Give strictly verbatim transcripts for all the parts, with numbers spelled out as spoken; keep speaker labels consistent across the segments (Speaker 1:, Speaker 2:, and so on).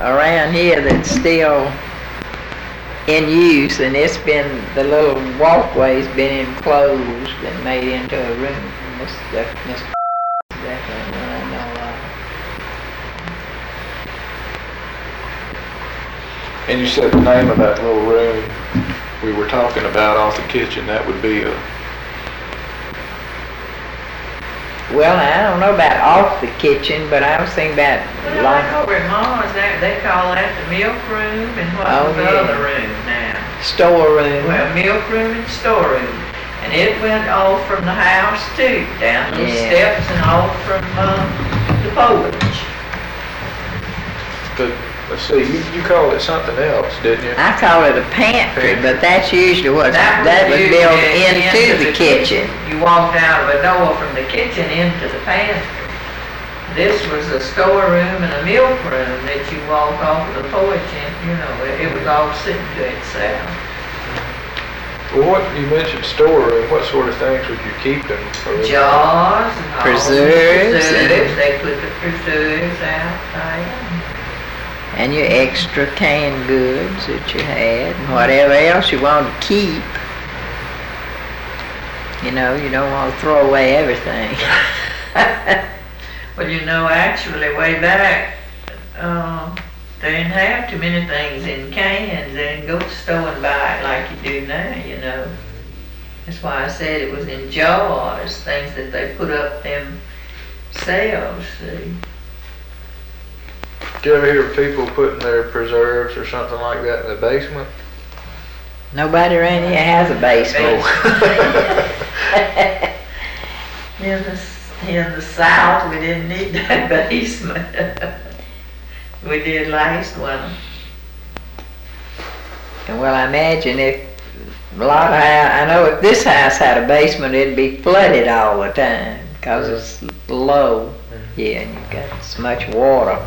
Speaker 1: around here that's still in use, and it's been, the little walkway's been enclosed and made into a room. Miss Miss definitely one I know of.
Speaker 2: And you said the name of that little room we were talking about off the kitchen, that would be a...
Speaker 1: Well, I don't know about off the kitchen, but I was thinking about...
Speaker 3: Well, like over at Mars, they, they call that the milk room, and what
Speaker 1: Oh,
Speaker 3: was the
Speaker 1: yeah.
Speaker 3: other room now?
Speaker 1: Storeroom.
Speaker 3: Well, milk room and storeroom. And it went off from the house too, down the
Speaker 1: Yeah.
Speaker 3: steps and off from uh, the porch.
Speaker 2: But, let's see, you, you called it something else, didn't you?
Speaker 1: I call it a pantry, but that's usually what,
Speaker 3: That
Speaker 1: that was
Speaker 3: was
Speaker 1: built
Speaker 3: usually
Speaker 1: into the kitchen.
Speaker 3: You walked out of a door from the kitchen into the pantry. This was a storeroom and a milk room that you walk off of the porch and, you know, it, it was all sitting to itself.
Speaker 2: Well, what, you mentioned storeroom, what sort of things would you keep in? or-
Speaker 3: Jars and all.
Speaker 1: Preserves and-
Speaker 3: Preserves, they put the preserves out there.
Speaker 1: And your extra canned goods that you had, and whatever else you want to keep. You know, you don't want to throw away everything.
Speaker 3: Well, you know, actually, way back, uh, they didn't have too many things in cans. They didn't go to the store and buy it like you do now, you know. That's why I said it was in jars, things that they put up themselves, see.
Speaker 2: Did you ever hear of people putting their preserves or something like that in the basement?
Speaker 1: Nobody around here has a basement.
Speaker 3: In the, in the South, we didn't need that basement. We did last winter.
Speaker 1: And well, I imagine if a lot of, I know if this house had a basement, it'd be flooded all the time, because it's low. Yeah, and you've got so much water.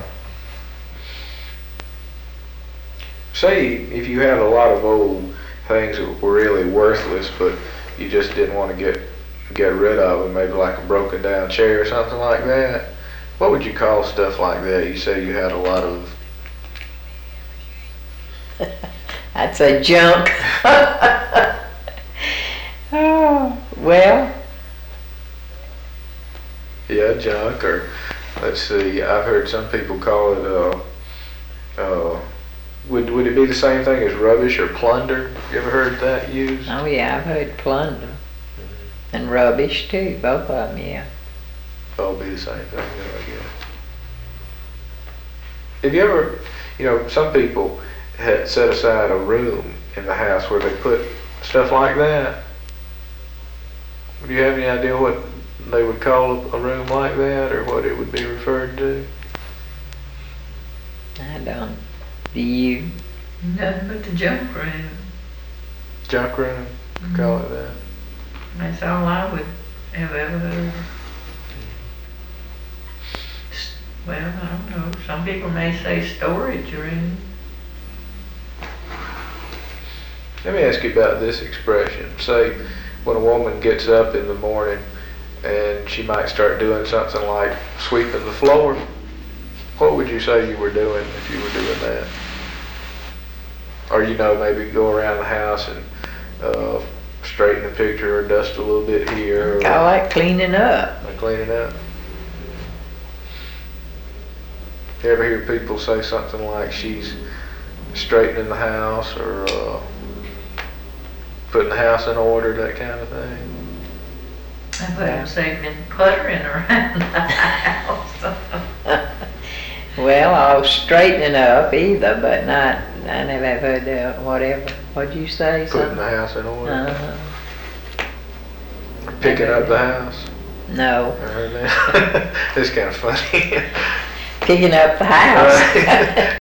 Speaker 2: Say if you had a lot of old things that were really worthless, but you just didn't want to get get rid of them, maybe like a broken down chair or something like that. What would you call stuff like that? You say you had a lot of...
Speaker 1: I'd say junk. Oh, well.
Speaker 2: Yeah, junk, or let's see, I've heard some people call it, uh, uh, would, would it be the same thing as rubbish or plunder? You ever heard that used?
Speaker 1: Oh yeah, I've heard plunder. And rubbish too, both of them, yeah.
Speaker 2: All be the same thing, I guess. Have you ever, you know, some people had set aside a room in the house where they put stuff like that. Do you have any idea what they would call a room like that, or what it would be referred to?
Speaker 1: I don't. Do you?
Speaker 3: Nothing but the junk room.
Speaker 2: Junk room?
Speaker 3: Mm-hmm.
Speaker 2: Call it that.
Speaker 3: That's all I would have ever heard. Well, I don't know. Some people may say storage room.
Speaker 2: Let me ask you about this expression. Say, when a woman gets up in the morning and she might start doing something like sweeping the floor, what would you say you were doing if you were doing that? Or, you know, maybe go around the house and uh, straighten the picture or dust a little bit here.
Speaker 1: I like cleaning up.
Speaker 2: Or cleaning up. You ever hear people say something like she's straightening the house, or uh, putting the house in order, that kind of thing?
Speaker 3: I would have say been puttering around the house.
Speaker 1: Well, I was straightening up either, but not, I never have heard that, whatever. What'd you say?
Speaker 2: Putting
Speaker 1: Something?
Speaker 2: the house in order.
Speaker 1: Uh-huh.
Speaker 2: Picking up the house.
Speaker 1: No.
Speaker 2: I heard that. It's kind of funny.
Speaker 1: Picking up the house.